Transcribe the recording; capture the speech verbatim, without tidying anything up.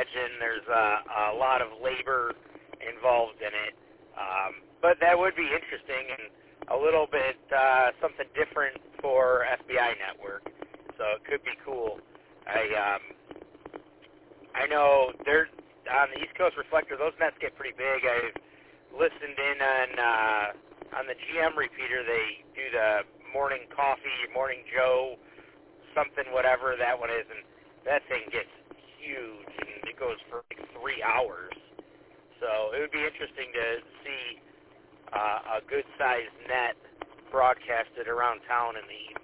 imagine there's a, a lot of labor involved in it. Um, but that would be interesting and a little bit uh, something different for F B I Network. So it could be cool. I um, I know they're on the East Coast Reflector. Those nets get pretty big. I've listened in on uh, on the G M repeater. They do the Morning Coffee, Morning Joe, something whatever that one is, and that thing gets huge and it goes for like three hours. So it would be interesting to see uh, a good-sized net broadcasted around town in the